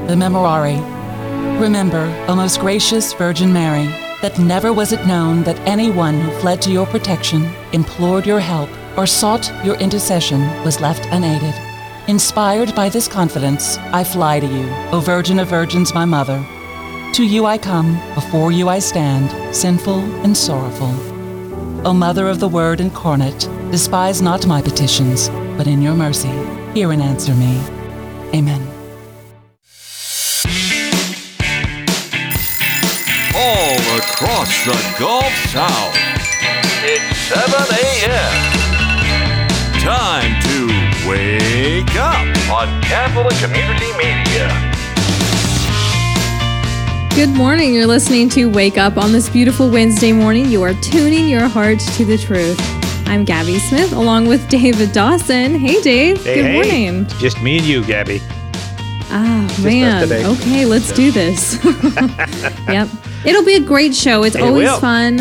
the Memorare. Remember, O most gracious Virgin Mary, that never was it known that anyone who fled to your protection, implored your help, or sought your intercession was left unaided. Inspired by this confidence, I fly to you, O Virgin of Virgins, my Mother. To you I come, before you I stand, sinful and sorrowful. O Mother of the Word incarnate, despise not my petitions, but in your mercy, hear and answer me. Amen. All across the Gulf South, it's 7 a.m. Time to wake up on Catholic Community Media. Good morning. You're listening to Wake Up on this beautiful Wednesday morning. You are tuning your heart to the truth. I'm Gabby Smith along with David Dawson. Hey, Dave. Good morning. Just me and you, Gabby. Oh, man. Okay, let's do this. Yep. It'll be a great show. It's always fun.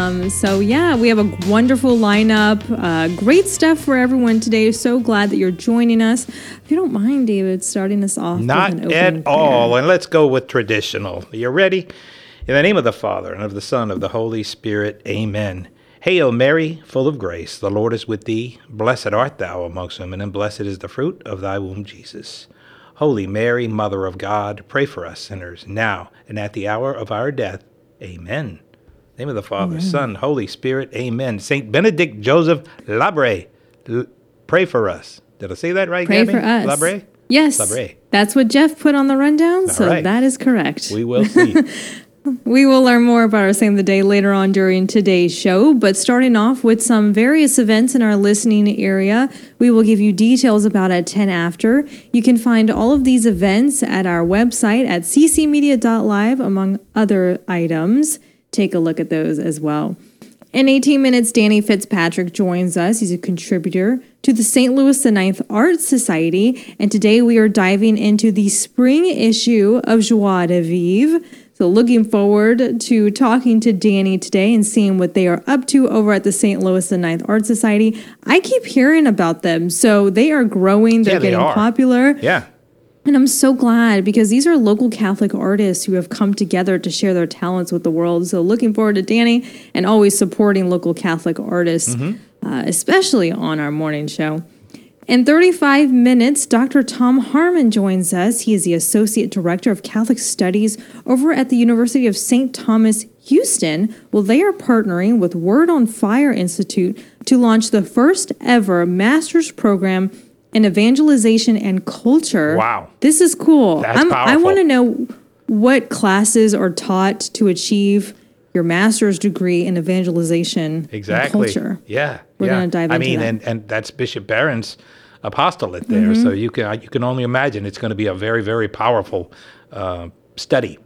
So, yeah, we have a wonderful lineup. Great stuff for everyone today. So glad that you're joining us. If you don't mind, David, starting us off with an opening at all. prayer. And let's go with traditional. Are you ready? In the name of the Father, and of the Son, and of the Holy Spirit. Amen. Hail Mary, full of grace, the Lord is with thee. Blessed art thou amongst women, and blessed is the fruit of thy womb, Jesus. Holy Mary, Mother of God, pray for us sinners, now and at the hour of our death. Amen. In the name of the Father, Son, Holy Spirit. Amen. Saint Benedict Joseph Labre, pray for us. Did I say that right, Pray Gabby? for us. Labre? Yes. Labre. That's what Jeff put on the rundown, so right. that is correct. We will see. We will learn more about our Saint of the Day later on during today's show, but starting off with some various events in our listening area, we will give you details about at 10 after. You can find all of these events at our website at ccmedia.live, among other items. Take a look at those as well. In 18 minutes, Danny Fitzpatrick joins us. He's a contributor to the St. Louis IX Art Society, and today we are diving into the spring issue of Joie de Vivre. So looking forward to talking to Danny today and seeing what they are up to over at the St. Louis IX Art Society. I keep hearing about them, so they are growing. They're getting popular. Yeah. And I'm so glad because these are local Catholic artists who have come together to share their talents with the world. So looking forward to Danny and always supporting local Catholic artists, especially on our morning show. In 35 minutes, Dr. Tom Harmon joins us. He is the Associate Director of Catholic Studies over at the University of St. Thomas, Houston. Well, they are partnering with Word on Fire Institute to launch the first ever master's program in evangelization and culture. Wow. This is cool. That's powerful. I want to know what classes are taught to achieve your master's degree in evangelization and culture. Yeah. We're going to dive into that. And that's Bishop Barron's apostolate there. So you can only imagine it's going to be a very, very powerful study.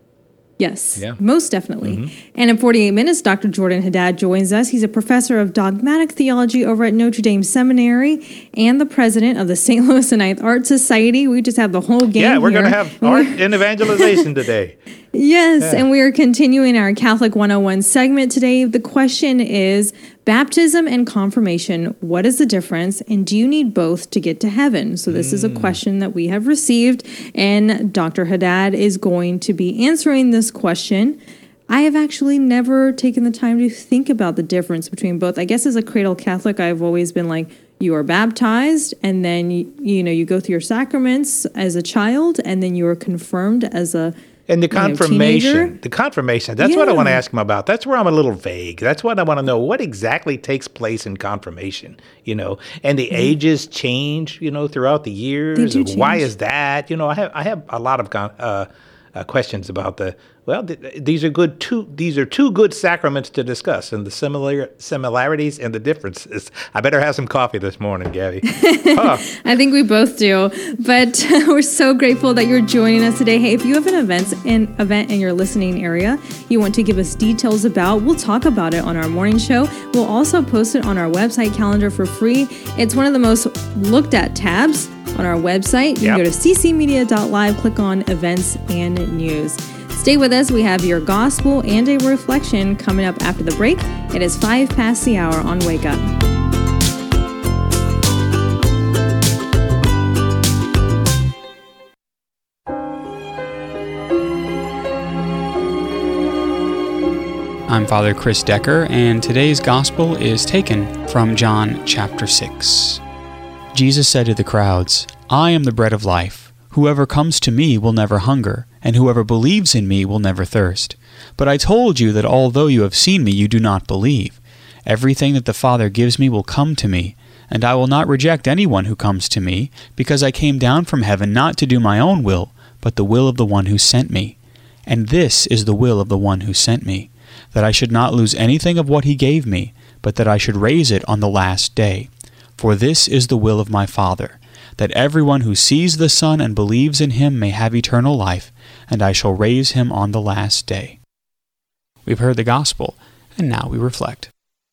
Yes, most definitely. And in 48 minutes, Dr. Jordan Haddad joins us. He's a professor of dogmatic theology over at Notre Dame Seminary and the president of the St. Louis IX Art Society. We just have the whole game Yeah, we're here. going to have art and evangelization today. Yes, and we are continuing our Catholic 101 segment today. The question is, baptism and confirmation, what is the difference? And do you need both to get to heaven? So this is a question that we have received, and Dr. Haddad is going to be answering this question. I have actually never taken the time to think about the difference between both. I guess as a cradle Catholic, I've always been like, you are baptized, and then you go through your sacraments as a child, and then you are confirmed as a And the confirmation, that's what I want to ask him about. That's where I'm a little vague. That's what I want to know. What exactly takes place in confirmation, and the ages change, throughout the years. Why is that? I have a lot of questions about these are two good sacraments to discuss, and the similarities and the differences. I better have some coffee this morning, Gabby. I think we both do, but we're so grateful that you're joining us today. Hey, if you have an event in your listening area you want to give us details about, we'll talk about it on our morning show. We'll also post it on our website calendar for free. It's one of the most looked at tabs on our website. You can go to ccmedia.live, click on events and news. Stay with us. We have your gospel and a reflection coming up after the break. It is 5 past the hour on Wake Up. I'm Father Chris Decker, and today's Gospel is taken from John chapter 6. Jesus said to the crowds, "I am the bread of life. Whoever comes to me will never hunger, and whoever believes in me will never thirst. But I told you that although you have seen me, you do not believe. Everything that the Father gives me will come to me, and I will not reject anyone who comes to me, because I came down from heaven not to do my own will, but the will of the one who sent me. And this is the will of the one who sent me, that I should not lose anything of what he gave me, but that I should raise it on the last day. For this is the will of my Father, that everyone who sees the Son and believes in him may have eternal life, and I shall raise him on the last day." We've heard the Gospel, and now we reflect.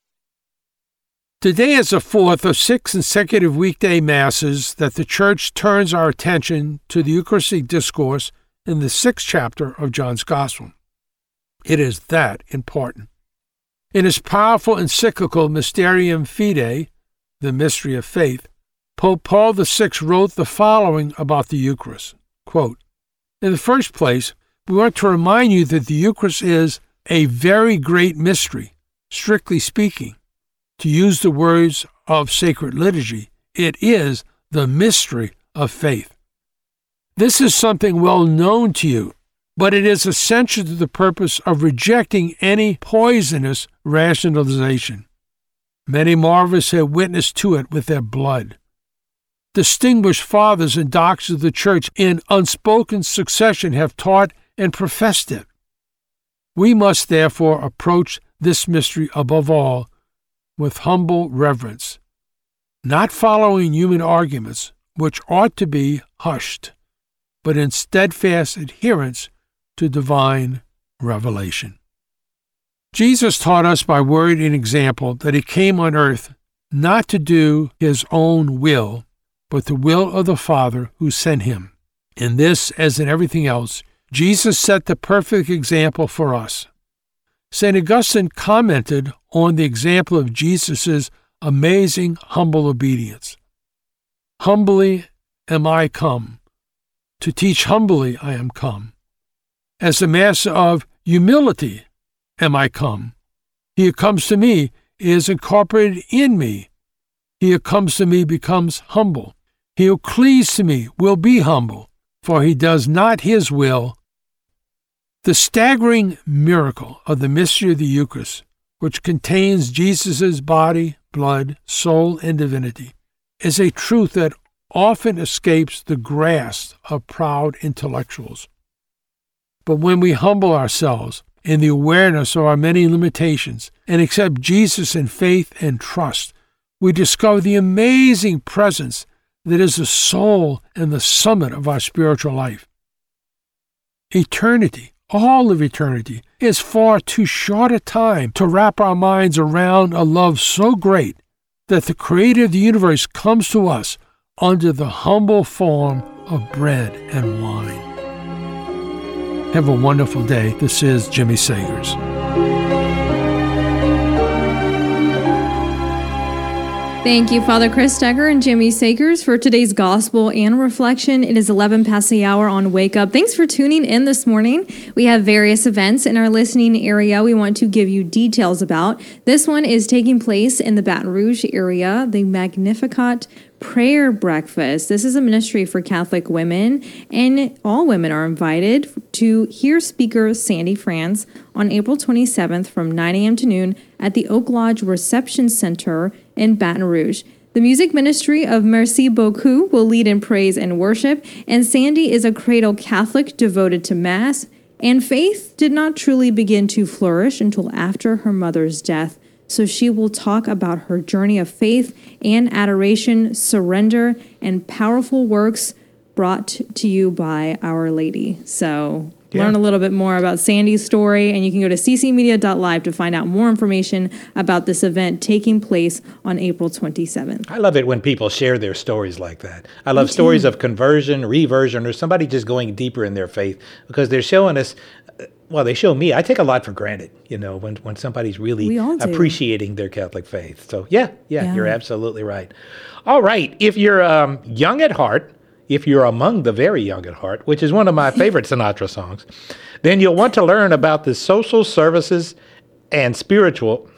Today is the fourth of 6 consecutive weekday Masses that the Church turns our attention to the Eucharistic discourse in the 6th chapter of John's Gospel. It is that important. In his powerful encyclical Mysterium Fidei, the Mystery of Faith, Pope Paul VI wrote the following about the Eucharist. Quote, "In the first place, we want to remind you that the Eucharist is a very great mystery, strictly speaking. To use the words of sacred liturgy, it is the mystery of faith. This is something well known to you, but it is essential to the purpose of rejecting any poisonous rationalization. Many martyrs have witnessed to it with their blood. Distinguished fathers and doctors of the Church in unspoken succession have taught and professed it. We must therefore approach this mystery above all with humble reverence, not following human arguments, which ought to be hushed, but in steadfast adherence to divine revelation." Jesus taught us by word and example that he came on earth not to do his own will, but the will of the Father who sent him. In this, as in everything else, Jesus set the perfect example for us. St. Augustine commented on the example of Jesus' amazing humble obedience. "Humbly am I come. To teach humbly I am come. As the master of humility am I come. He who comes to me is incorporated in me. He who comes to me becomes humble. He who cleaves to me will be humble, for he does not his will." The staggering miracle of the mystery of the Eucharist, which contains Jesus' body, blood, soul, and divinity, is a truth that often escapes the grasp of proud intellectuals. But when we humble ourselves in the awareness of our many limitations and accept Jesus in faith and trust, we discover the amazing presence that is the soul and the summit of our spiritual life. Eternity, all of eternity, is far too short a time to wrap our minds around a love so great that the Creator of the universe comes to us under the humble form of bread and wine. Have a wonderful day. This is Jimmy Sagers. Thank you, Father Chris Decker and Jimmy Sagers, for today's gospel and reflection. It is 11 past the hour on Wake Up. Thanks for tuning in this morning. We have various events in our listening area we want to give you details about. This one is taking place in the Baton Rouge area, the Magnificat Prayer Breakfast. This is a ministry for Catholic women, and all women are invited to hear speaker Sandy France on April 27th from 9 a.m. to noon at the Oak Lodge Reception Center in Baton Rouge. The music ministry of Merci Beaucoup will lead in praise and worship, and Sandy is a cradle Catholic devoted to Mass, and faith did not truly begin to flourish until after her mother's death. So she will talk about her journey of faith and adoration, surrender, and powerful works brought to you by Our Lady. So learn a little bit more about Sandy's story, and you can go to ccmedia.live to find out more information about this event taking place on April 27th. I love it when people share their stories like that. I love stories of conversion, reversion, or somebody just going deeper in their faith, because they're showing us, well, they show me. I take a lot for granted, you know, when somebody's really appreciating their Catholic faith. So, yeah, you're absolutely right. All right. If you're young at heart, if you're among the very young at heart, which is one of my favorite Sinatra songs, then you'll want to learn about the social services and spiritual,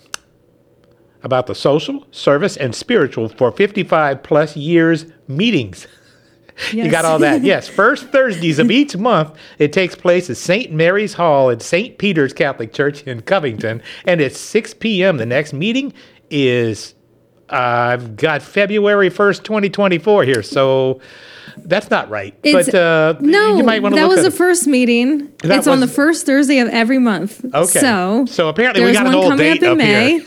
about the social, service, and spiritual for 55 plus years meetings. Yes. You got all that. Yes. First Thursdays of each month, it takes place at St. Mary's Hall at St. Peter's Catholic Church in Covington. And it's 6 p.m. The next meeting is, I've got February 1st, 2024 here. So that's not right. No, you might want to that look was at the first meeting. It's on the first Thursday of every month. Okay. So apparently we got an old date up here.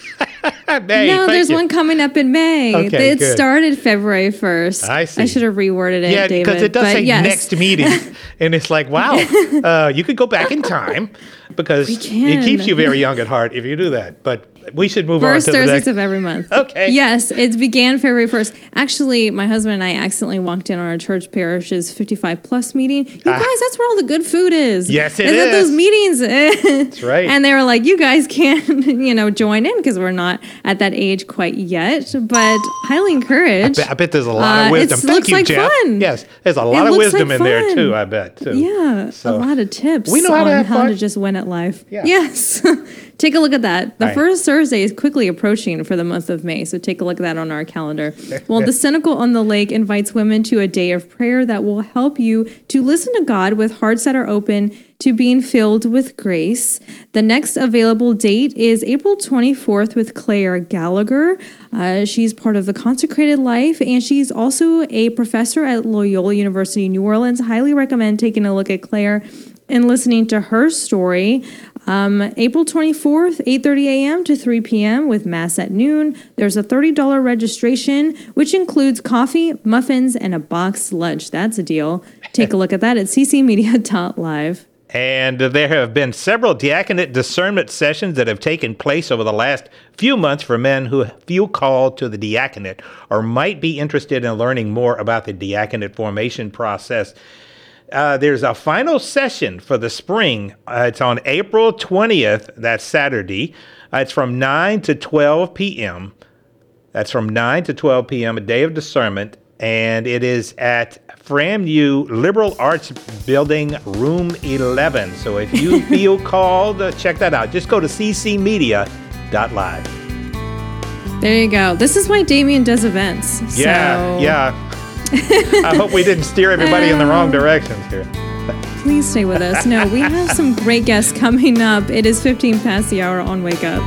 There's one coming up in May. Okay, it good. started February 1st. I see. I should have reworded it, Yeah, David. because it does but say yes. next meeting. And it's like, wow, you could go back in time because We can. it keeps you very young at heart if you do that. But we should move First on to the Thursdays next. of every month. Okay. Yes, it began February 1st. Actually, my husband and I accidentally walked in on our church parish's 55 plus meeting. You guys, that's where all the good food is. Yes, it At is. those meetings. That's right. And they were like, you guys can't, join in because we're not at that age quite yet. But highly encouraged. I bet there's a lot of wisdom. Thank looks you, like Jeff. fun. Yes, there's a lot of looks wisdom like in there fun. too, I bet, too. Yeah, So, a lot of tips we know how to have fun. to just win at life. Yeah. Yes. Take a look at that. The Right. first Thursday is quickly approaching for the month of May, so take a look at that on our calendar. Well, the Cynical on the Lake invites women to a day of prayer that will help you to listen to God with hearts that are open to being filled with grace. The next available date is April 24th with Claire Gallagher. She's part of the Consecrated Life, and she's also a professor at Loyola University, New Orleans. Highly recommend taking a look at Claire and listening to her story. April 24th, 8:30 a.m. to 3 p.m. with Mass at noon. There's a $30 registration, which includes coffee, muffins, and a boxed lunch. That's a deal. Take a look at that at ccmedia.live. And there have been several diaconate discernment sessions that have taken place over the last few months for men who feel called to the diaconate or might be interested in learning more about the diaconate formation process. There's a final session for the spring. It's on April 20th, that's Saturday. It's from 9 to 12 p.m. That's from 9 to 12 p.m., a day of discernment. And it is at FramU Liberal Arts Building, Room 11. So if you feel called, check that out. Just go to ccmedia.live. There you go. This is why Damien does events. Yeah. I hope we didn't steer everybody in the wrong directions here. Please stay with us. No, we have some great guests coming up. It is 15 past the hour on Wake Up.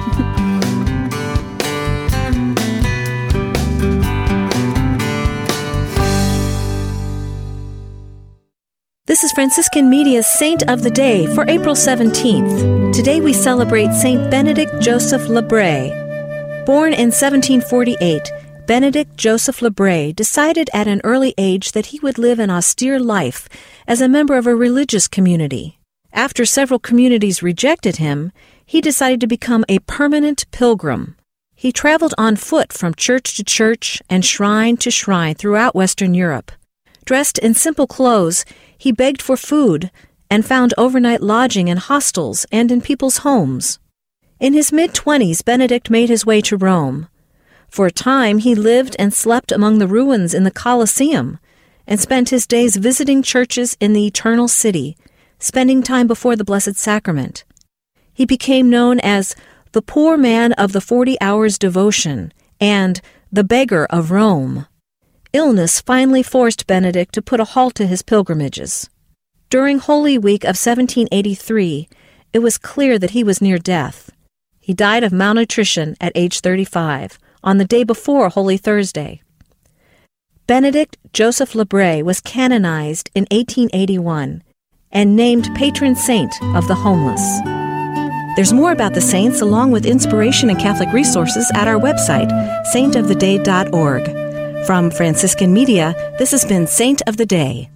This is Franciscan Media's Saint of the Day for April 17th. Today we celebrate Saint Benedict Joseph Labre. Born in 1748, Benedict Joseph Labre decided at an early age that he would live an austere life as a member of a religious community. After several communities rejected him, he decided to become a permanent pilgrim. He traveled on foot from church to church and shrine to shrine throughout Western Europe. Dressed in simple clothes, he begged for food and found overnight lodging in hostels and in people's homes. In his mid-20s, Benedict made his way to Rome. For a time, he lived and slept among the ruins in the Colosseum and spent his days visiting churches in the Eternal City, spending time before the Blessed Sacrament. He became known as the Poor Man of the 40 Hours Devotion and the Beggar of Rome. Illness finally forced Benedict to put a halt to his pilgrimages. During Holy Week of 1783, it was clear that he was near death. He died of malnutrition at age 35, on the day before Holy Thursday. Benedict Joseph Labre was canonized in 1881 and named patron saint of the homeless. There's more about the saints along with inspiration and Catholic resources at our website, saintoftheday.org. From Franciscan Media, this has been Saint of the Day.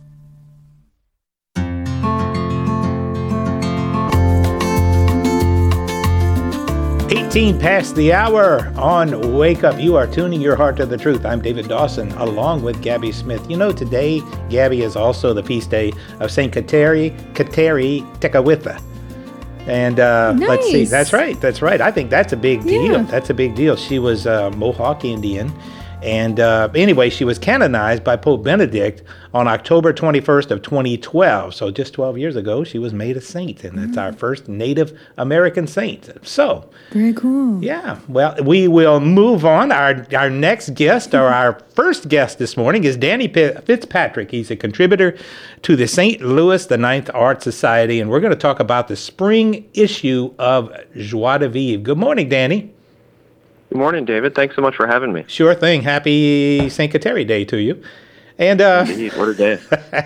Past the hour on Wake Up. You are tuning your heart to the truth. I'm David Dawson along with Gabby Smith. You know, today, Gabby, is also the feast day of St. Kateri Tekakwitha. And Nice. Let's see. That's right. I think that's a big deal. Yeah. That's a big deal. She was a Mohawk Indian. And anyway, she was canonized by Pope Benedict on October 21st of 2012. So just 12 years ago, she was made a saint, and it's our first Native American saint. So Very cool. yeah, well, we will move on. Our next guest, or our first guest this morning, is Danny Fitzpatrick. He's a contributor to the St. Louis the Ninth Art Society, and we're going to talk about the spring issue of Joie de Vivre. Good morning, Danny. Good morning, David. Thanks so much for having me. Sure thing. Happy St. Kateri Day to you. And Indeed, what a day.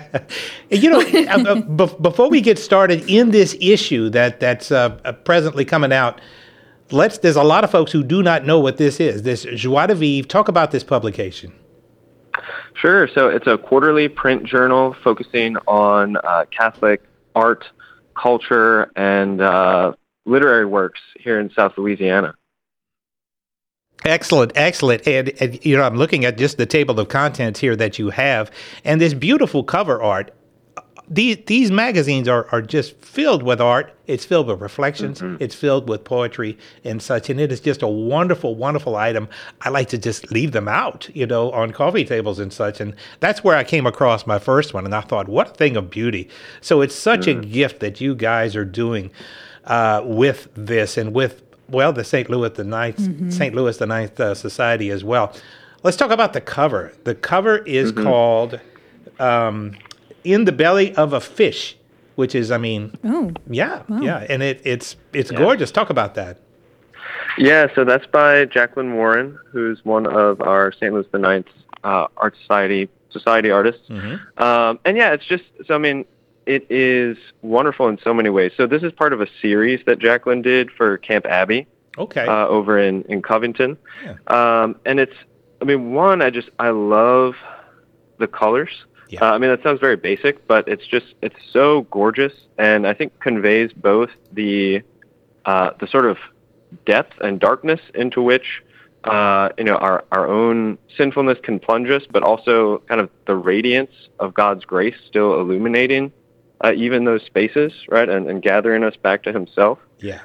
Before we get started in this issue that's presently coming out, there's a lot of folks who do not know what this is. This Joie de Vivre. Talk about this publication. Sure. So it's a quarterly print journal focusing on Catholic art, culture, and literary works here in South Louisiana. Excellent. And I'm looking at just the table of contents here that you have, and this beautiful cover art. These magazines are just filled with art. It's filled with reflections. Mm-hmm. It's filled with poetry and such, and it is just a wonderful, wonderful item. I like to just leave them out, on coffee tables and such, and that's where I came across my first one, and I thought, what a thing of beauty. So it's such a gift that you guys are doing with this, and with the St. Louis the Ninth Society as well. Let's talk about the cover. The cover is called In the Belly of a Fish, which is, and it's gorgeous. Talk about that. Yeah, so that's by Jacqueline Warren, who's one of our St. Louis the Ninth Art Society artists. Mm-hmm. It is wonderful in so many ways. So this is part of a series that Jacqueline did for Camp Abbey, over in Covington. Yeah. And it's, I love the colors. Yeah. That sounds very basic, but it's so gorgeous, and I think conveys both the sort of depth and darkness into which our own sinfulness can plunge us, but also kind of the radiance of God's grace still illuminating even those spaces, right, and gathering us back to Himself. Yeah.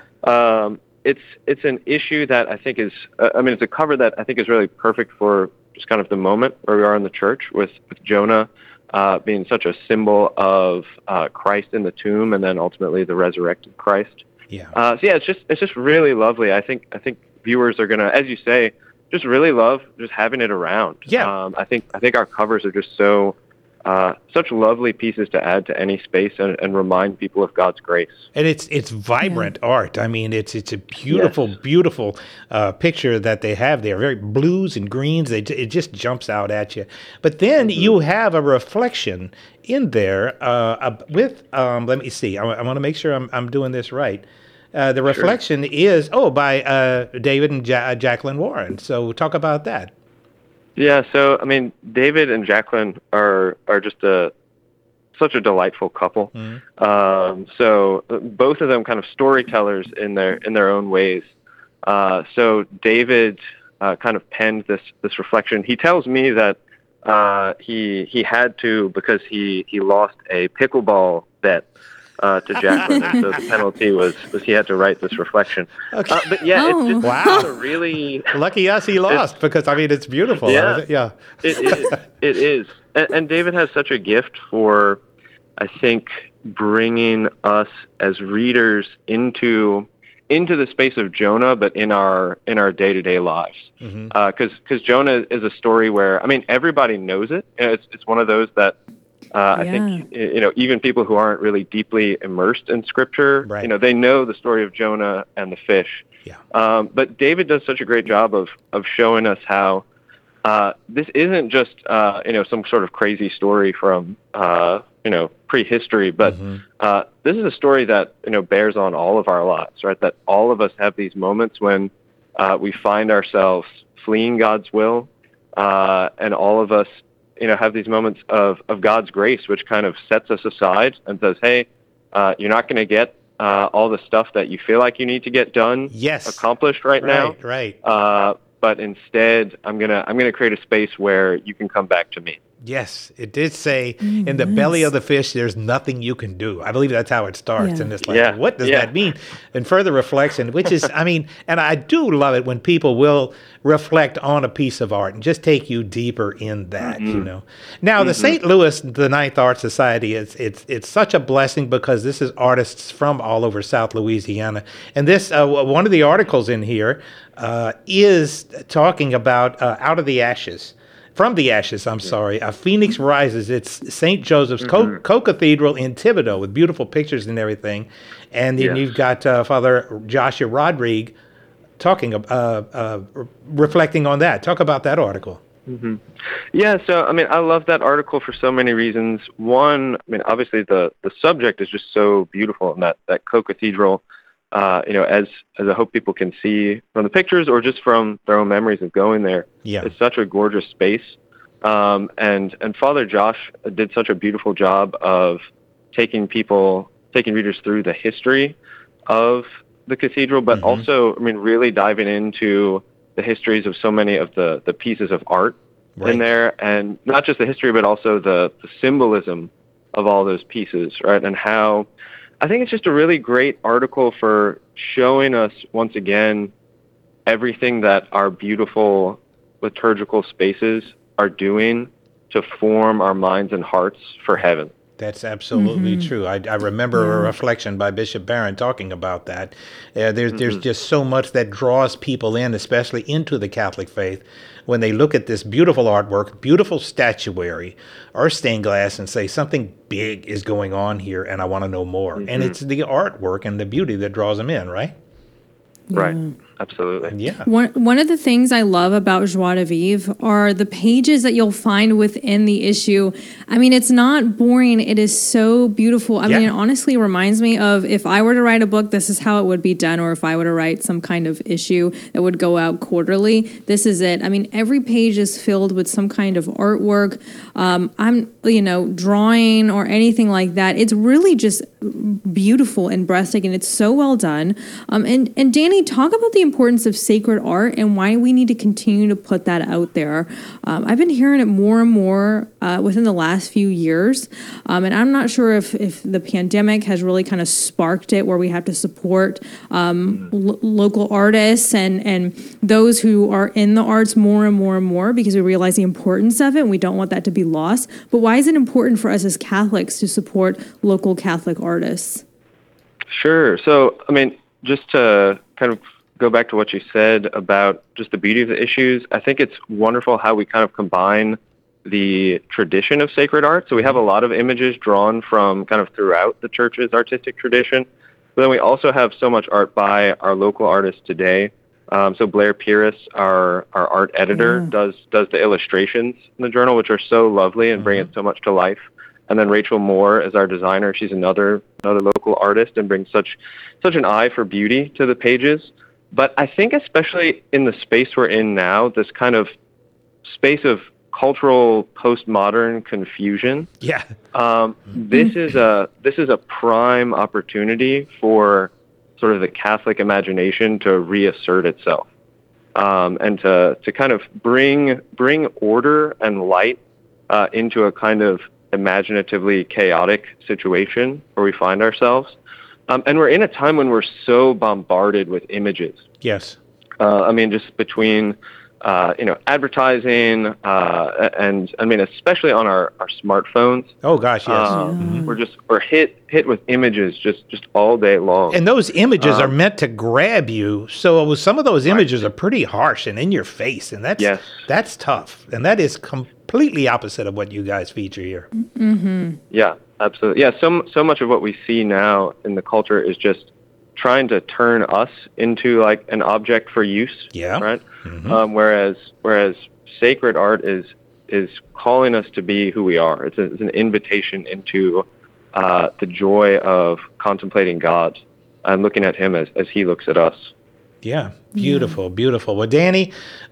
It's an issue that I think is, it's a cover that I think is really perfect for just kind of the moment where we are in the church with Jonah being such a symbol of Christ in the tomb, and then ultimately the resurrected Christ. Yeah. It's just really lovely. I think viewers are gonna, as you say, just really love just having it around. Yeah. I think our covers are just so. Such lovely pieces to add to any space and remind people of God's grace. And it's vibrant art. It's a beautiful, beautiful picture that they have there. Very blues and greens. It just jumps out at you. But then you have a reflection in there with, let me see. I want to make sure I'm doing this right. The reflection is, by David and Jacqueline Warren. So talk about that. Yeah, so David and Jacqueline are just such a delightful couple. Mm-hmm. So both of them kind of storytellers in their own ways. So David kind of penned this reflection. He tells me that he had to, because he lost a pickleball bet to Jacqueline, and so the penalty was he had to write this reflection. Okay. But yeah, it's just a really lucky us he lost, because it's beautiful. Yeah, it is. And David has such a gift for, I think, bringing us as readers into the space of Jonah, but in our day-to-day lives. Because Jonah is a story where everybody knows it. It's one of those that. I think, even people who aren't really deeply immersed in Scripture, right. They know the story of Jonah and the fish. Yeah. But David does such a great job of showing us how this isn't just, some sort of crazy story from, prehistory, but this is a story that, bears on all of our lives, right? That all of us have these moments when we find ourselves fleeing God's will, and all of us have these moments of God's grace, which kind of sets us aside and says, hey, you're not going to get all the stuff that you feel like you need to get done, accomplished right now. Right. But instead, I'm gonna create a space where you can come back to me. Yes, it did say, in the belly of the fish, there's nothing you can do. I believe that's how it starts. Yeah. And it's like, what does that mean? And further reflection, which is, I mean, and I do love it when people will reflect on a piece of art and just take you deeper in that, you know. Now, the St. Louis, the Ninth Art Society, it's such a blessing because this is artists from all over South Louisiana. And this, one of the articles in here is talking about Out of the Ashes. From the Ashes, I'm sorry. A Phoenix Rises. It's St. Joseph's Co-Cathedral in Thibodaux with beautiful pictures and everything. And then you've got Father Joshua Rodrigue talking, reflecting on that. Talk about that article. Yeah, so, I mean, I love that article for so many reasons. One, I mean, obviously the subject is just so beautiful, and that Co-Cathedral, you know, as I hope people can see from the pictures or just from their own memories of going there. Yeah. It's such a gorgeous space. And Father Josh did such a beautiful job of taking readers through the history of the cathedral, but also, I mean, really diving into the histories of so many of the pieces of art in there, and not just the history, but also the symbolism of all those pieces, right? And how I think it's just a really great article for showing us, once again, everything that our beautiful liturgical spaces are doing to form our minds and hearts for heaven. That's absolutely true. I remember a reflection by Bishop Barron talking about that. There's just so much that draws people in, especially into the Catholic faith, when they look at this beautiful artwork, beautiful statuary, or stained glass, and say something big is going on here, and I want to know more. And it's the artwork and the beauty that draws them in, right? Right. Absolutely. Yeah. One of the things I love about Joie de Vivre are the pages that you'll find within the issue. I mean, it's not boring. It is so beautiful. I mean, it honestly reminds me of if I were to write a book, this is how it would be done. Or if I were to write some kind of issue that would go out quarterly, this is it. I mean, every page is filled with some kind of artwork. I'm, drawing or anything like that. It's really just beautiful and breathtaking. It's so well done. And Danny, talk about the importance of sacred art and why we need to continue to put that out there. I've been hearing it more and more within the last few years, and I'm not sure if the pandemic has really kind of sparked it, where we have to support local artists and those who are in the arts more and more and more, because we realize the importance of it and we don't want that to be lost. But why is it important for us as Catholics to support local Catholic artists? Sure. So, I mean, just to kind of go back to what you said about just the beauty of the issues, I think it's wonderful how we kind of combine the tradition of sacred art. So we have a lot of images drawn from kind of throughout the church's artistic tradition, but then we also have so much art by our local artists today. So Blair Pierce, our art editor, does the illustrations in the journal, which are so lovely and bring it so much to life. And then Rachel Moore is our designer. She's another local artist and brings such an eye for beauty to the pages. But I think especially in the space we're in now, this kind of space of cultural postmodern confusion. Yeah. This is a prime opportunity for sort of the Catholic imagination to reassert itself, and to kind of bring order and light into a kind of imaginatively chaotic situation where we find ourselves. And we're in a time when we're so bombarded with images. Yes. I mean, just between, advertising, and I mean, especially on our smartphones. Oh gosh, yes. We're hit with images just all day long. And those images are meant to grab you. So some of those images are pretty harsh and in your face, and that's tough. And that is completely opposite of what you guys feature here. Mm-hmm. Yeah, absolutely. Yeah, so much of what we see now in the culture is just trying to turn us into like an object for use. Yeah. Right. Mm-hmm. Whereas sacred art is calling us to be who we are. It's an invitation into the joy of contemplating God and looking at Him as He looks at us. Yeah, beautiful, beautiful. Well, Danny,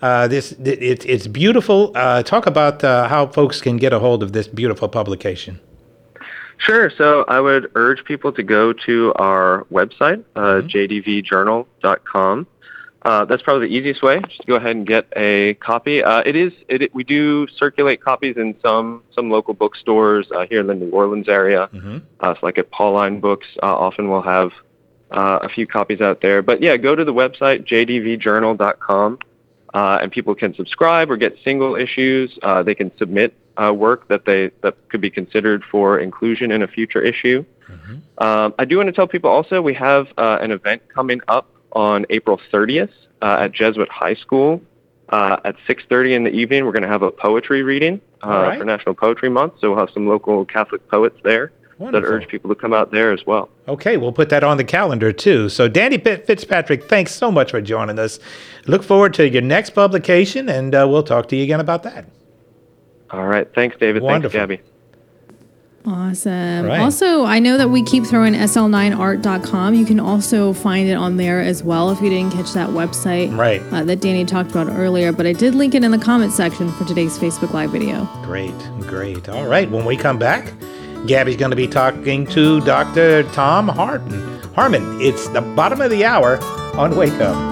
it's beautiful. Talk about how folks can get a hold of this beautiful publication. Sure. So I would urge people to go to our website, jdvjournal.com. That's probably the easiest way. Just go ahead and get a copy. We do circulate copies in some local bookstores here in the New Orleans area. So like at Pauline Books, often we'll have a few copies out there. But yeah, go to the website, jdvjournal.com, and people can subscribe or get single issues. They can submit work that could be considered for inclusion in a future issue. I do want to tell people also we have an event coming up on April 30th at Jesuit High School at 6:30 in the evening. We're going to have a poetry reading for National Poetry Month, so we'll have some local Catholic poets there. Wonderful. That urge people to come out there as well. Okay, we'll put that on the calendar too. So Danny Fitzpatrick, thanks so much for joining us. Look forward to your next publication, and we'll talk to you again about that. All right. Thanks, David. Wonderful. Thanks, Gabby. Awesome. Right. Also, I know that we keep throwing sl9art.com. You can also find it on there as well if you didn't catch that website that Danny talked about earlier. But I did link it in the comment section for today's Facebook Live video. Great. All right. When we come back, Gabby's going to be talking to Dr. Tom Harmon. It's the bottom of the hour on Wake Up.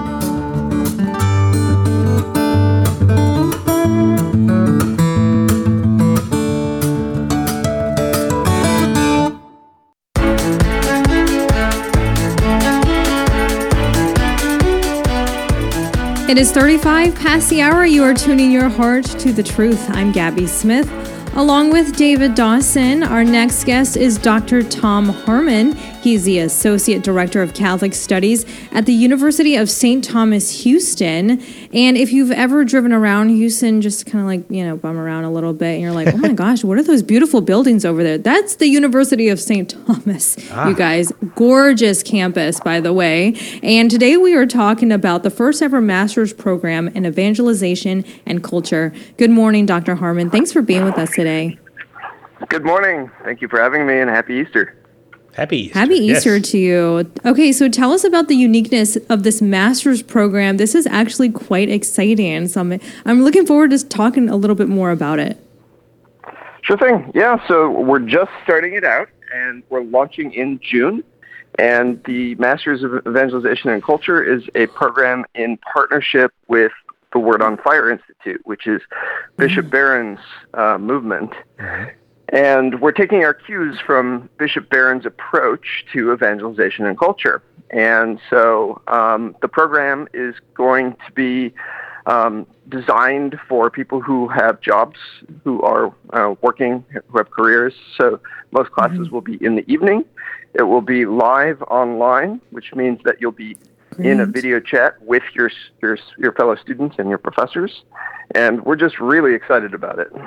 It is 35 past the hour. You are tuning your heart to the truth. I'm Gabby Smith. Along with David Dawson, our next guest is Dr. Tom Harmon. He's the Associate Director of Catholic Studies at the University of St. Thomas, Houston. And if you've ever driven around Houston, just kind of like, bum around a little bit, and you're like, oh my gosh, what are those beautiful buildings over there? That's the University of St. Thomas, you guys. Gorgeous campus, by the way. And today we are talking about the first ever master's program in evangelization and culture. Good morning, Dr. Harmon. Thanks for being with us today. Good morning. Thank you for having me, and Happy Easter. Happy Easter. Happy Easter to you. Okay, so tell us about the uniqueness of this master's program. This is actually quite exciting. So I'm looking forward to talking a little bit more about it. Sure thing. Yeah, so we're just starting it out, and we're launching in June. And the Masters of Evangelization and Culture is a program in partnership with the Word on Fire Institute, which is Bishop Barron's movement. And we're taking our cues from Bishop Barron's approach to evangelization and culture. And so the program is going to be designed for people who have jobs, who are working, who have careers. So most classes will be in the evening. It will be live online, which means that you'll be in a video chat with your fellow students and your professors. And we're just really excited about it.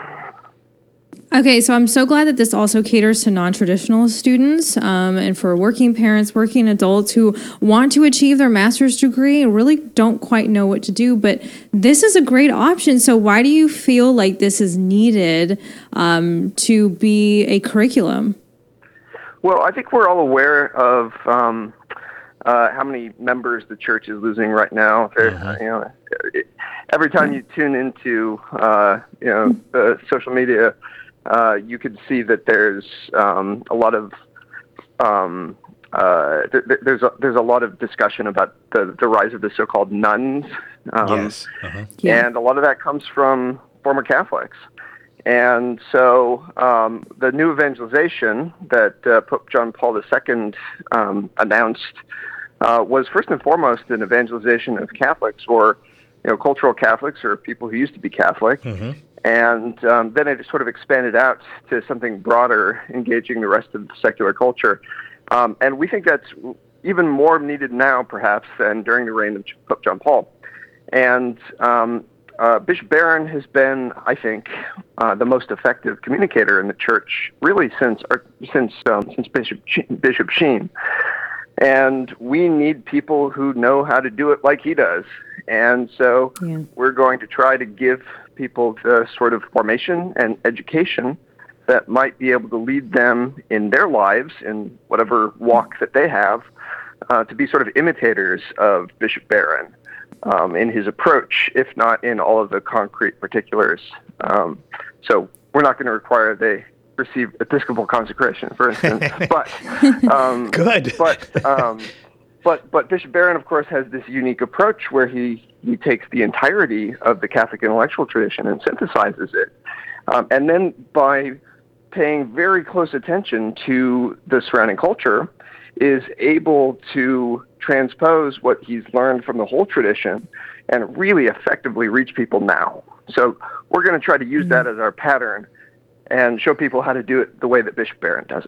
Okay, so I'm so glad that this also caters to non-traditional students and for working parents, working adults who want to achieve their master's degree and really don't quite know what to do. But this is a great option. So why do you feel like this is needed to be a curriculum? Well, I think we're all aware of how many members the church is losing right now. Every time you tune into social media, you can see that there's a lot of there's a lot of discussion about the rise of the so-called nuns, and a lot of that comes from former Catholics. And so the new evangelization that Pope John Paul II announced was first and foremost an evangelization of Catholics, or cultural Catholics, or people who used to be Catholic. And then it sort of expanded out to something broader, engaging the rest of the secular culture. And we think that's even more needed now, perhaps, than during the reign of Pope John Paul. And Bishop Barron has been, I think, the most effective communicator in the church, really since Bishop Sheen. And we need people who know how to do it like he does. And so we're going to try to give people the sort of formation and education that might be able to lead them in their lives, in whatever walk that they have, to be sort of imitators of Bishop Barron in his approach, if not in all of the concrete particulars. So we're not going to require they receive Episcopal consecration, for instance, but But Bishop Barron, of course, has this unique approach where he takes the entirety of the Catholic intellectual tradition and synthesizes it. And then by paying very close attention to the surrounding culture, is able to transpose what he's learned from the whole tradition and really effectively reach people now. So we're going to try to use that as our pattern and show people how to do it the way that Bishop Barron does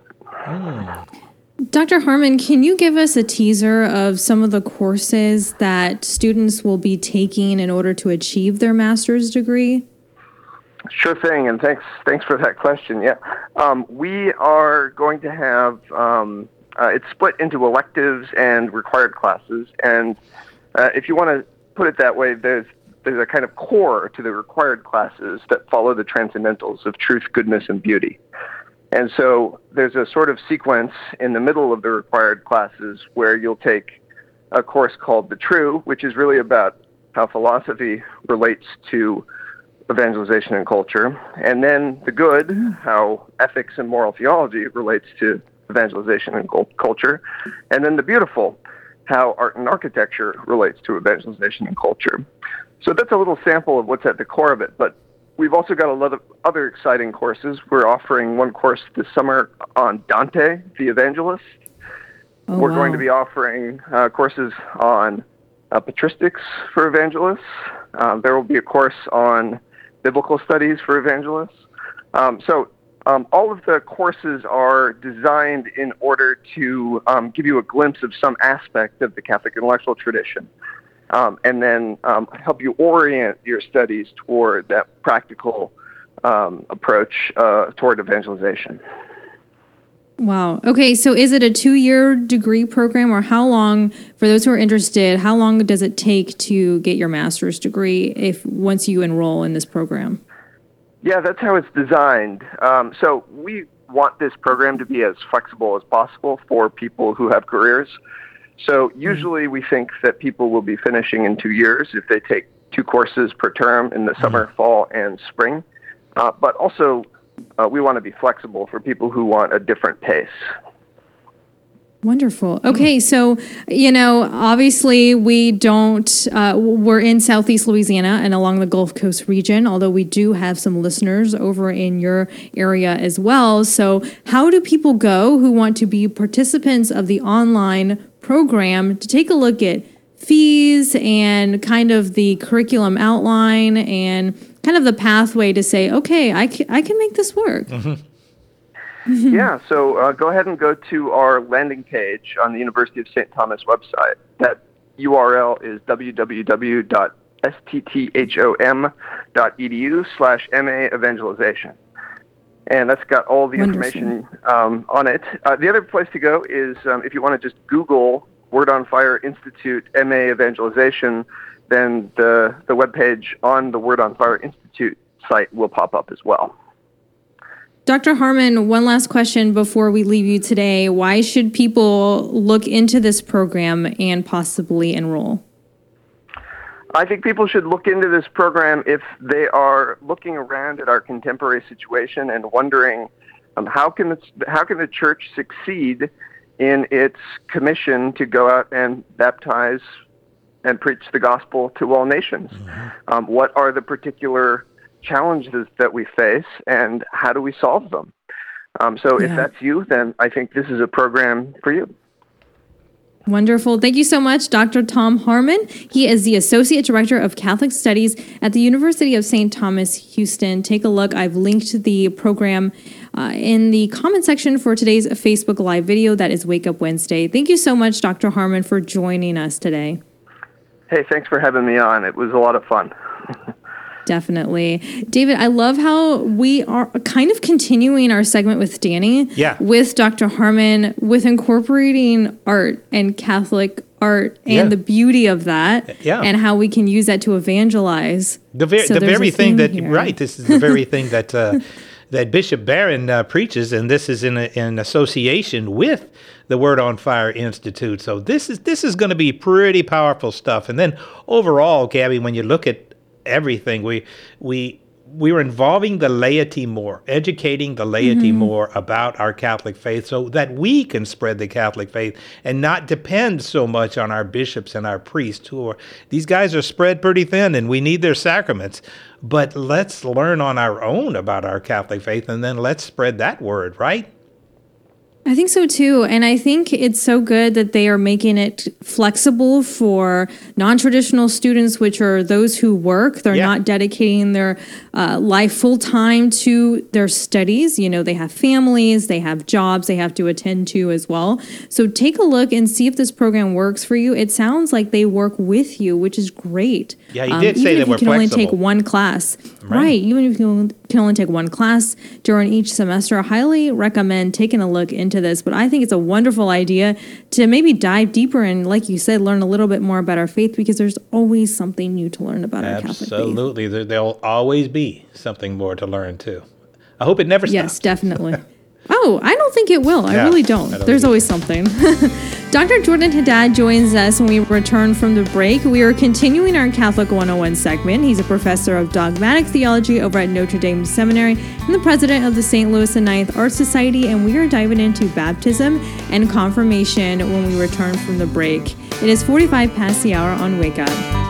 it. Dr. Harmon, can you give us a teaser of some of the courses that students will be taking in order to achieve their master's degree? Sure thing, and thanks for that question. Yeah, we are going to have it's split into electives and required classes, and if you want to put it that way, there's a kind of core to the required classes that follow the transcendentals of truth, goodness, and beauty. And so there's a sort of sequence in the middle of the required classes where you'll take a course called The True, which is really about how philosophy relates to evangelization and culture. And then The Good, how ethics and moral theology relates to evangelization and culture. And then The Beautiful, how art and architecture relates to evangelization and culture. So that's a little sample of what's at the core of it, but we've also got a lot of other exciting courses. We're offering one course this summer on Dante, the Evangelist. We're going to be offering courses on patristics for evangelists. There will be a course on biblical studies for evangelists. So all of the courses are designed in order to give you a glimpse of some aspect of the Catholic intellectual tradition. And then help you orient your studies toward that practical approach toward evangelization. Wow. Okay, so is it a 2-year degree program, or how long, for those who are interested, how long does it take to get your master's degree once you enroll in this program? Yeah, that's how it's designed. So we want this program to be as flexible as possible for people who have careers. So usually we think that people will be finishing in 2 years if they take 2 courses per term in the summer, fall, and spring. But also we want to be flexible for people who want a different pace. Wonderful. Okay, so, obviously we're in Southeast Louisiana and along the Gulf Coast region, although we do have some listeners over in your area as well. So how do people go who want to be participants of the online program to take a look at fees and kind of the curriculum outline and kind of the pathway to say, okay, I can make this work? Yeah, so go ahead and go to our landing page on the University of St. Thomas website. That URL is www.stthom.edu/MA Evangelization. And that's got all the information on it. The other place to go is if you want to just Google Word on Fire Institute MA Evangelization, then the webpage on the Word on Fire Institute site will pop up as well. Dr. Harmon, one last question before we leave you today. Why should people look into this program and possibly enroll? I think people should look into this program if they are looking around at our contemporary situation and wondering how can the church succeed in its commission to go out and baptize and preach the gospel to all nations. What are the particular challenges that we face, and how do we solve them? If that's you, then I think this is a program for you. Wonderful. Thank you so much, Dr. Tom Harmon. He is the Associate Director of Catholic Studies at the University of St. Thomas, Houston. Take a look. I've linked the program in the comment section for today's Facebook Live video. That is Wake Up Wednesday. Thank you so much, Dr. Harmon, for joining us today. Hey, thanks for having me on. It was a lot of fun. Definitely. David, I love how we are kind of continuing our segment with Danny, with Dr. Harmon, with incorporating art and Catholic art and the beauty of that, and how we can use that to evangelize. The very thing that, this is the very thing that that Bishop Barron preaches, and this is in association with the Word on Fire Institute. So this is going to be pretty powerful stuff. And then overall, Gabby, when you look at everything, we we were involving the laity more, educating the laity more about our Catholic faith so that we can spread the Catholic faith and not depend so much on our bishops and our priests these guys are spread pretty thin and we need their sacraments. But let's learn on our own about our Catholic faith and then let's spread that word, right? I think so too. And I think it's so good that they are making it flexible for non-traditional students, which are those who work. They're not dedicating their life full time to their studies. You know, they have families, they have jobs they have to attend to as well. So take a look and see if this program works for you. It sounds like they work with you, which is great. Yeah, you did say they were flexible. Even if you can only take one class. Right. Even if you can only take one class during each semester, I highly recommend taking a look into this. But I think it's a wonderful idea to maybe dive deeper and, like you said, learn a little bit more about our faith, because there's always something new to learn about our Catholic faith. Absolutely. There'll always be something more to learn, too. I hope it never stops. Yes, definitely. Oh, I don't think it will. I really don't. There's always something. Dr. Jordan Haddad joins us when we return from the break. We are continuing our Catholic 101 segment. He's a professor of dogmatic theology over at Notre Dame Seminary and the president of the St. Louis Ninth Art Society, and we are diving into baptism and confirmation when we return from the break. It is 45 past the hour on Wake Up.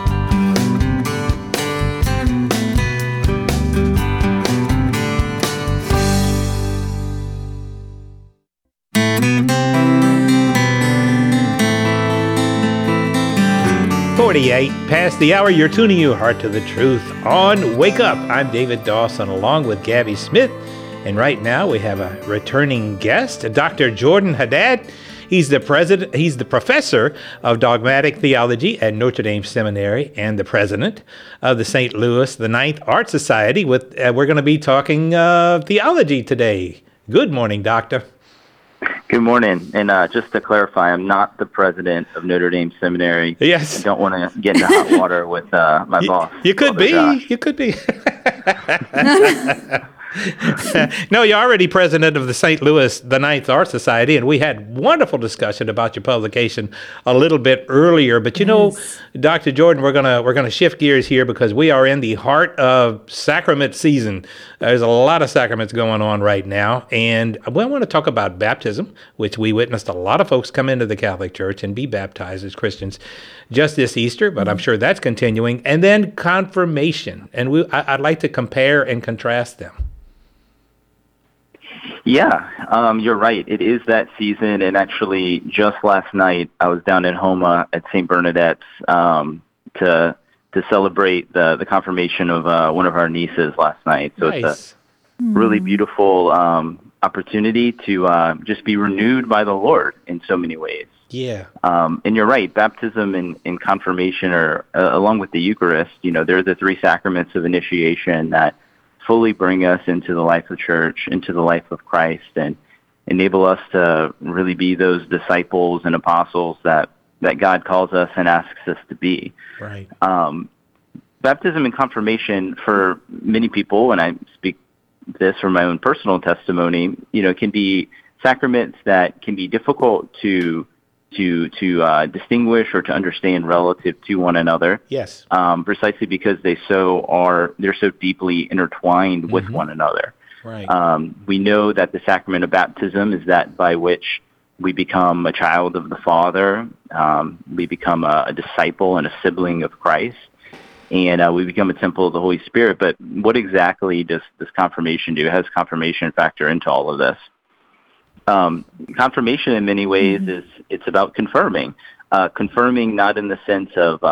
Past the hour, you're tuning your heart to the truth on Wake Up. I'm David Dawson along with Gabby Smith. And right now we have a returning guest, Dr. Jordan Haddad. He's the professor of dogmatic theology at Notre Dame Seminary and the president of the St. Louis the Ninth Art Society. We're going to be talking theology today. Good morning, Doctor. Good morning. And just to clarify, I'm not the president of Notre Dame Seminary. Yes. I don't want to get into hot water with my boss. You could be. Josh. You could be. No, you're already president of the St. Louis the Ninth Art Society, and we had wonderful discussion about your publication a little bit earlier. But you know, Dr. Jordan, we're gonna shift gears here because we are in the heart of sacrament season. There's a lot of sacraments going on right now, and we want to talk about baptism, which we witnessed a lot of folks come into the Catholic Church and be baptized as Christians just this Easter, but I'm sure that's continuing, and then confirmation. And I'd like to compare and contrast them. Yeah, you're right. It is that season, and actually just last night I was down in Houma at St. Bernadette's to celebrate the confirmation of one of our nieces last night. So nice. It's a really beautiful opportunity to just be renewed by the Lord in so many ways. Yeah. And you're right, baptism and confirmation are, along with the Eucharist, they're the three sacraments of initiation that fully bring us into the life of the church, into the life of Christ, and enable us to really be those disciples and apostles that God calls us and asks us to be. Right. Baptism and confirmation for many people, and I speak this from my own personal testimony, can be sacraments that can be difficult to distinguish or to understand relative to one another. Yes. Precisely because they're so deeply intertwined with one another. Right. We know that the sacrament of baptism is that by which we become a child of the Father, we become a disciple and a sibling of Christ, and we become a temple of the Holy Spirit. But what exactly does confirmation do? How does confirmation factor into all of this? Confirmation in many ways it's about confirming not in the sense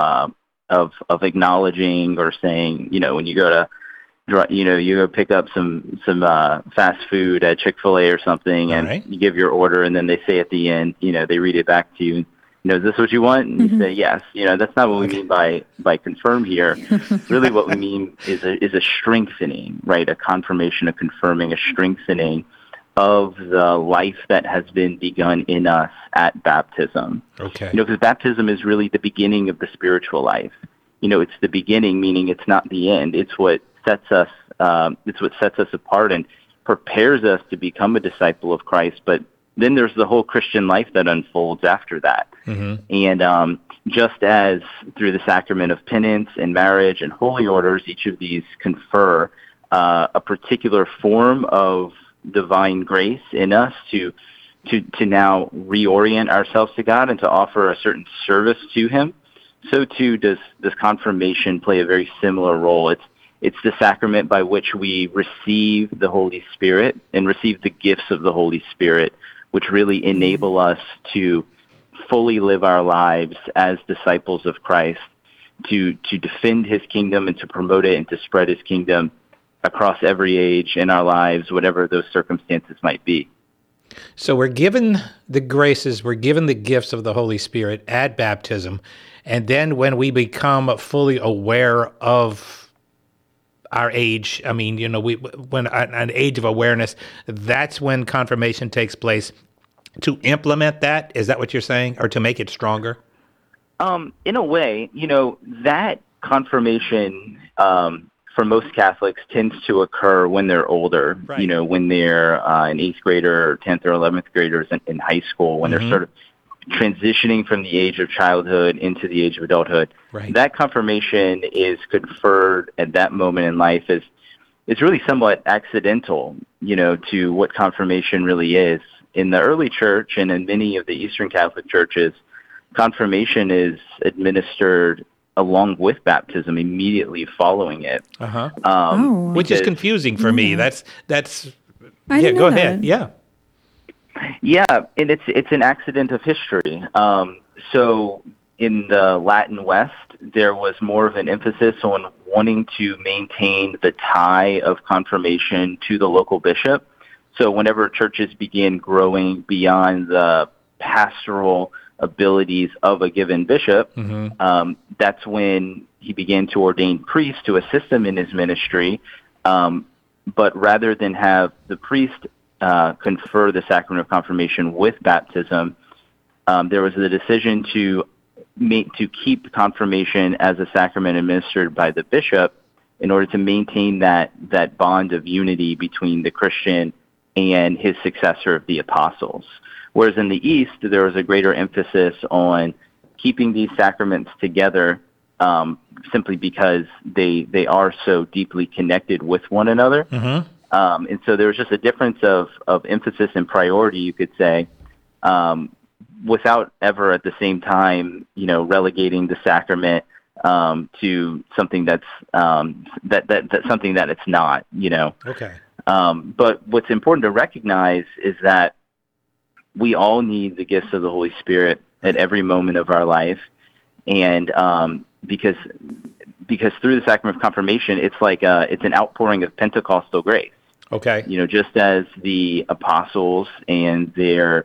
of acknowledging or saying, when you go to pick up some fast food at Chick-fil-A or something, and you give your order, and then they say at the end, they read it back to you, is this what you want? And you say yes. That's not what we mean by confirm here. Really what we mean is a strengthening, right? A confirmation, a confirming, a strengthening of the life that has been begun in us at baptism. Okay. Because baptism is really the beginning of the spiritual life. It's the beginning, meaning it's not the end. It's what sets us. It's what sets us apart and prepares us to become a disciple of Christ. But then there's the whole Christian life that unfolds after that. Mm-hmm. And just as through the sacrament of penance and marriage and holy orders, each of these confer a particular form of divine grace in us to now reorient ourselves to God and to offer a certain service to Him, so too does confirmation play a very similar role. It's the sacrament by which we receive the Holy Spirit and receive the gifts of the Holy Spirit, which really enable us to fully live our lives as disciples of Christ, to defend His kingdom and to promote it and to spread His kingdom across every age in our lives, whatever those circumstances might be. So we're given the graces, we're given the gifts of the Holy Spirit at baptism, and then when we become fully aware of our age, I mean, when an age of awareness, that's when confirmation takes place. To implement that, is that what you're saying, or to make it stronger? In a way, that confirmation for most Catholics tends to occur when they're older, right. When they're an 8th grader or 10th or 11th graders in high school, when they're sort of transitioning from the age of childhood into the age of adulthood. Right. That confirmation is conferred at that moment in life is really somewhat accidental, to what confirmation really is. In the early church and in many of the Eastern Catholic churches, confirmation is administered along with baptism, immediately following it. Which is confusing for me. That's I didn't know go ahead. that. Yeah, and it's an accident of history. So in the Latin West, there was more of an emphasis on wanting to maintain the tie of confirmation to the local bishop. So whenever churches began growing beyond the pastoral abilities of a given bishop, that's when he began to ordain priests to assist him in his ministry. But rather than have the priest confer the sacrament of confirmation with baptism, there was the decision to keep confirmation as a sacrament administered by the bishop in order to maintain that bond of unity between the Christian and his successor of the apostles. Whereas in the East, there was a greater emphasis on keeping these sacraments together simply because they are so deeply connected with one another. And so there was just a difference of emphasis and priority, you could say, without ever at the same time, relegating the sacrament to something that's something that it's not, Okay. But what's important to recognize is that we all need the gifts of the Holy Spirit at every moment of our life, and because through the sacrament of confirmation, it's like it's an outpouring of Pentecostal grace. Okay. Just as the apostles and the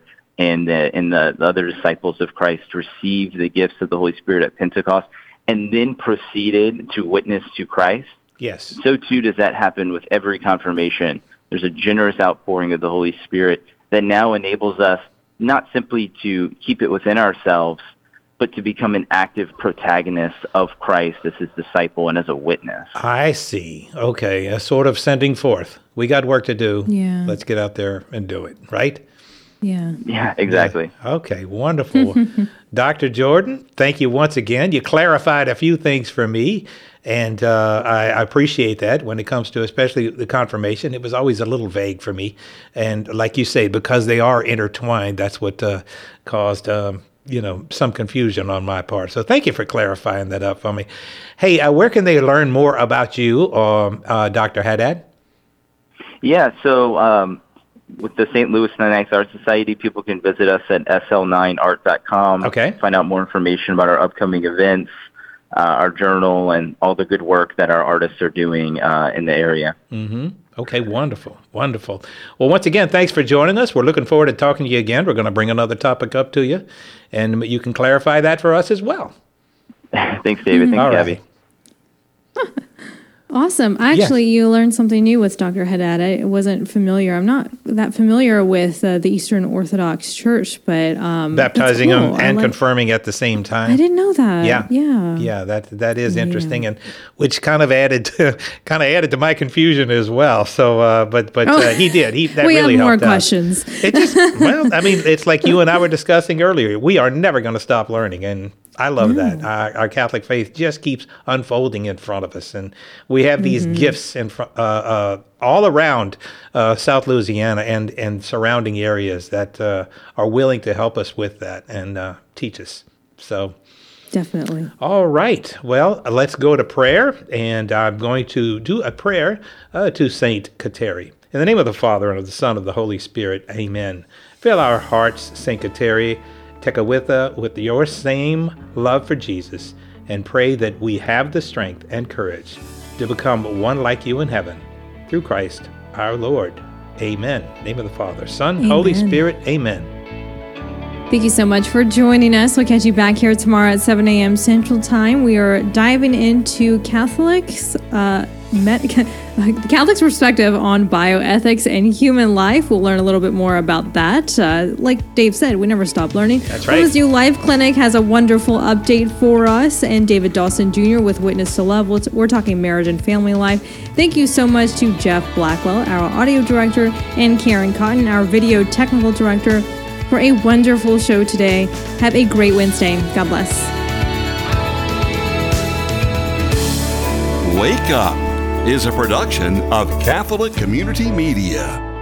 other disciples of Christ received the gifts of the Holy Spirit at Pentecost and then proceeded to witness to Christ. Yes. So too does that happen with every confirmation. There's a generous outpouring of the Holy Spirit that now enables us not simply to keep it within ourselves, but to become an active protagonist of Christ as his disciple and as a witness. I see. Okay. A sort of sending forth. We got work to do. Yeah. Let's get out there and do it, right? Yeah. Yeah, exactly. Yeah. Okay, wonderful. Dr. Jordan, thank you once again. You clarified a few things for me, and I appreciate that when it comes to especially the confirmation. It was always a little vague for me. And like you say, because they are intertwined, that's what caused some confusion on my part. So thank you for clarifying that up for me. Hey, where can they learn more about you, Dr. Haddad? Yeah, so with the St. Louis 99th Art Society, people can visit us at sl9art.com. Okay. Find out more information about our upcoming events, our journal, and all the good work that our artists are doing in the area. Mm-hmm. Okay, wonderful, wonderful. Well, once again, thanks for joining us. We're looking forward to talking to you again. We're going to bring another topic up to you, and you can clarify that for us as well. Thanks, David. Thanks, Gabby. Awesome. Actually, you learned something new with Dr. Haddad. I wasn't familiar. I'm not that familiar with the Eastern Orthodox Church, but baptizing them and confirming at the same time. I didn't know that. Yeah. That is interesting, and which kind of added to my confusion as well. So, but he did. That we really have more helped questions. It just it's like you and I were discussing earlier. We are never going to stop learning, and I love that. Our Catholic faith just keeps unfolding in front of us, and we have these gifts in all around South Louisiana and surrounding areas that are willing to help us with that and teach us. So. Definitely. All right. Well, let's go to prayer, and I'm going to do a prayer to Saint Kateri. In the name of the Father, and of the Son, and of the Holy Spirit, amen. Fill our hearts, Saint Kateri Tekakwitha, with your same love for Jesus, and pray that we have the strength and courage to become one like you in heaven, through Christ our Lord. Amen. In the name of the Father, Son, Amen. Holy Spirit, amen. Thank you so much for joining us. We'll catch you back here tomorrow at 7 a.m. Central Time. We are diving into Catholics' perspective on bioethics and human life. We'll learn a little bit more about that. Like Dave said, we never stop learning. That's right. Women's New Life Clinic has a wonderful update for us, and David Dawson Jr. with Witness to Love. We're talking marriage and family life. Thank you so much to Jeff Blackwell, our audio director, and Karen Cotton, our video technical director, for a wonderful show today. Have a great Wednesday. God bless. Wake Up is a production of Catholic Community Media.